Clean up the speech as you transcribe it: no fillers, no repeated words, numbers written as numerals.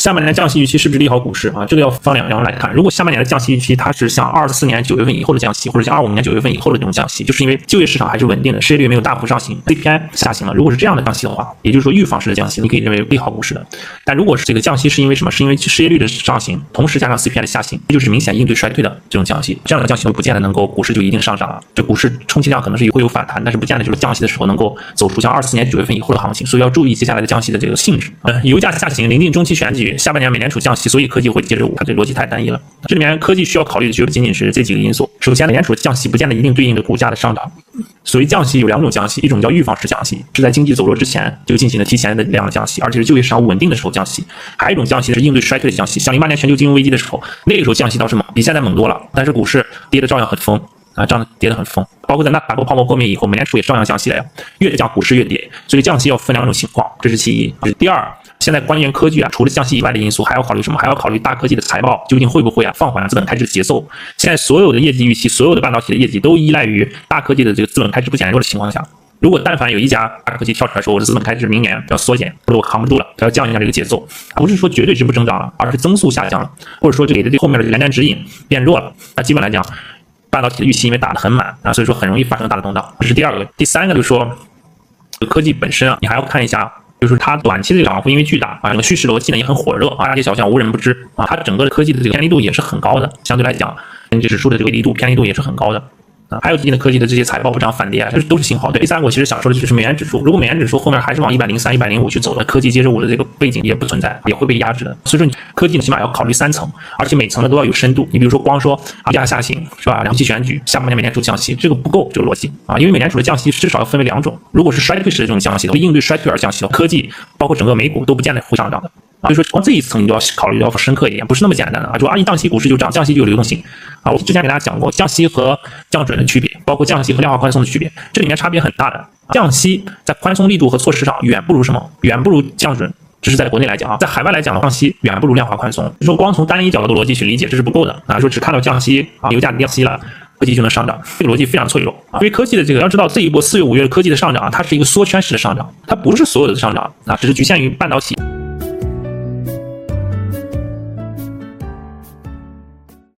下半年的降息预期是不是利好股市啊？这个要分两来看。如果下半年的降息预期它是像24年9月份以后的降息，或者像25年9月份以后的这种降息，就是因为就业市场还是稳定的，失业率没有大幅上行 ，CPI 下行了。如果是这样的降息的话，也就是说预防式的降息，你可以认为利好股市的。但如果是这个降息是因为什么？是因为失业率的上行，同时加上 CPI 的下行，这就是明显应对衰退的这种降息。这样的降息不见得能够股市就一定上涨了，这股市充其量可能是会有反弹，但是不见得就是降息的时候能够走出像24年9月份以后的行情，所以要注意接下来的降息的这个性质。油价下行，临近中期选举，下半年美联储降息，所以科技会接着舞，它这逻辑太单一了。这里面科技需要考虑的绝不仅仅是这几个因素。首先，美联储降息不见得一定对应着股价的上涨。所谓降息有两种降息，一种叫预防式降息，是在经济走弱之前就进行了提前的量的降息，而且是就业市场稳定的时候降息；还有一种降息是应对衰退的降息，像08年全球金融危机的时候，那个时候降息倒是猛，比现在猛多了，但是股市跌的照样很疯啊，这样跌得很疯。包括在纳斯达克泡沫破灭以后，美联储也照样降息了呀，越降股市越跌，所以降息要分两种情况，这是其一。第二，现在关键科技除了降息以外的因素，还要考虑什么？还要考虑大科技的财报究竟会不会放缓资本开支的节奏。现在所有的业绩预期，所有的半导体的业绩都依赖于大科技的这个资本开支不减弱的情况下。如果但凡有一家大科技跳出来说我的资本开支明年要缩减，或者我扛不住了，要降一下这个节奏，不是说绝对值不增长了，而是增速下降了，或者说给的这后面的前瞻指引变弱了，那基本来讲半导体的预期因为打得很满啊，所以说很容易发生大的动荡，这是第二个。第三个就是说科技本身你还要看一下，就是它短期的这个涨幅因为巨大啊，整个叙事逻辑呢也很火热啊，大街小巷无人不知啊，它整个的科技的这个偏离度也是很高的，相对来讲跟指数的这个偏离度也是很高的。还有最近的科技的这些财报不涨反跌啊，这都是信号。对，第三个我其实想说的就是美元指数，如果美元指数后面还是往103、105去走的，科技接着舞的这个背景也不存在，也会被压制的。所以说，你科技起码要考虑3层，而且每层呢都要有深度。你比如说光说油价下行是吧？2期选举，下半年美联储降息，这个不够这个逻辑啊，因为美联储的降息至少要分为2种，如果是衰退式的这种降息的，应对衰退而降息的，科技包括整个美股都不见得会上涨的。所以说，光这一层你就要考虑要深刻一点，不是那么简单的啊！说一降息股市就涨，降息就有流动性啊！我之前给大家讲过降息和降准的区别，包括降息和量化宽松的区别，这里面差别很大的。降息在宽松力度和措施上远不如什么？远不如降准。这是在国内来讲啊，在海外来讲，降息远不如量化宽松。说光从单一角度逻辑去理解，这是不够的啊！说只看到降息啊，油价降息了，科技就能上涨，这个逻辑非常脆弱啊！因为科技的这个要知道，这一波4月、5月的科技的上涨啊，它是一个缩圈式的上涨，它不是所有的上涨啊，只是局限于半导体。